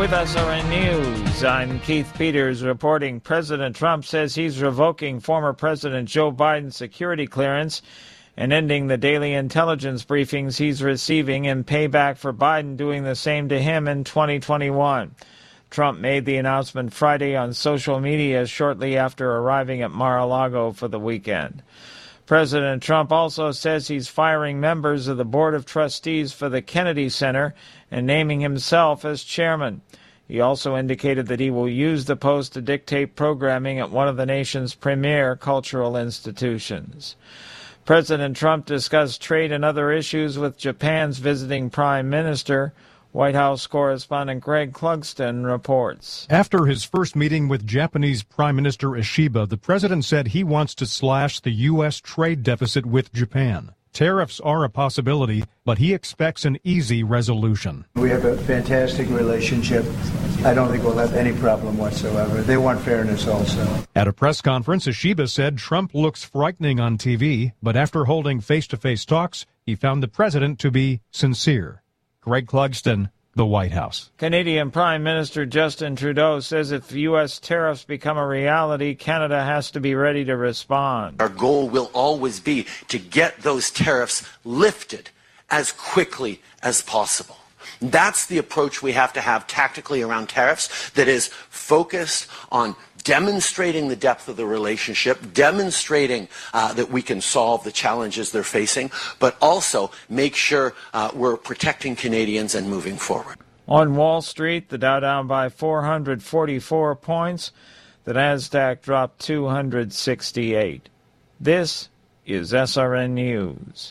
With SRN News, I'm Keith Peters reporting. President Trump says he's revoking former President Joe Biden's security clearance and ending the daily intelligence briefings he's receiving in payback for Biden doing the same to him in 2021. Trump made the announcement Friday on social media shortly after arriving at Mar-a-Lago for the weekend. President Trump also says he's firing members of the Board of Trustees for the Kennedy Center and naming himself as chairman. He also indicated that he will use the post to dictate programming at one of the nation's premier cultural institutions. President Trump discussed trade and other issues with Japan's visiting prime minister. White House correspondent Greg Clugston reports. After his first meeting with Japanese Prime Minister Ishiba, the president said he wants to slash the U.S. trade deficit with Japan. Tariffs are a possibility, but he expects an easy resolution. We have a fantastic relationship. I don't think we'll have any problem whatsoever. They want fairness also. At a press conference, Ishiba said Trump looks frightening on TV, but after holding face-to-face talks, he found the president to be sincere. Greg Clugston, the White House. Canadian Prime Minister Justin Trudeau says if U.S. tariffs become a reality, Canada has to be ready to respond. Our goal will always be to get those tariffs lifted as quickly as possible. That's the approach we have to have tactically around tariffs, that is focused on demonstrating the depth of the relationship, demonstrating that we can solve the challenges they're facing, but also make sure we're protecting Canadians and moving forward. On Wall Street, the Dow down by 444 points. The Nasdaq dropped 268. This is SRN News.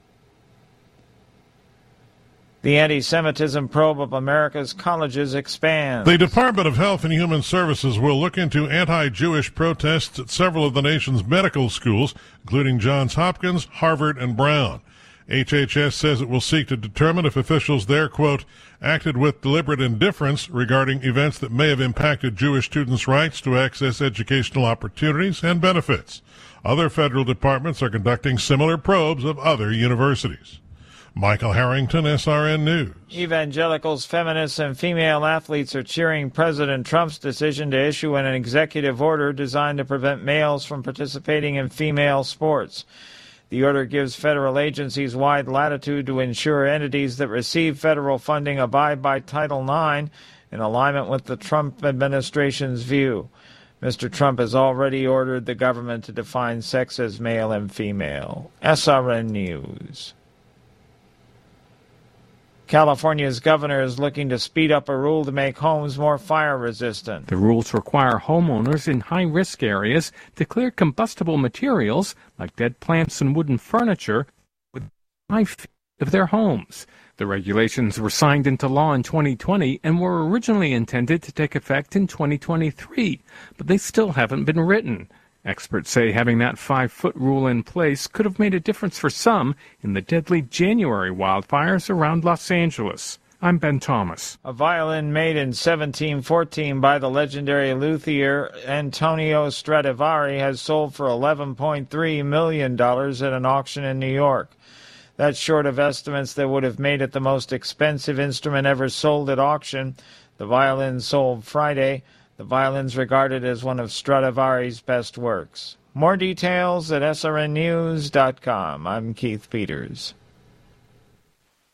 The anti-Semitism probe of America's colleges expands. The Department of Health and Human Services will look into anti-Jewish protests at several of the nation's medical schools, including Johns Hopkins, Harvard, and Brown. HHS says it will seek to determine if officials there, quote, acted with deliberate indifference regarding events that may have impacted Jewish students' rights to access educational opportunities and benefits. Other federal departments are conducting similar probes of other universities. Michael Harrington, SRN News. Evangelicals, feminists, and female athletes are cheering President Trump's decision to issue an executive order designed to prevent males from participating in female sports. The order gives federal agencies wide latitude to ensure entities that receive federal funding abide by Title IX in alignment with the Trump administration's view. Mr. Trump has already ordered the government to define sex as male and female. SRN News. California's governor is looking to speed up a rule to make homes more fire-resistant. The rules require homeowners in high-risk areas to clear combustible materials like dead plants and wooden furniture within 5 feet of their homes. The regulations were signed into law in 2020 and were originally intended to take effect in 2023, but they still haven't been written. Experts say having that 5-foot rule in place could have made a difference for some in the deadly January wildfires around Los Angeles. I'm Ben Thomas. A violin made in 1714 by the legendary luthier Antonio Stradivari has sold for $11.3 million at an auction in New York. That's short of estimates that would have made it the most expensive instrument ever sold at auction. The violin sold Friday. The violin's regarded as one of Stradivari's best works. More details at srnnews.com. I'm Keith Peters.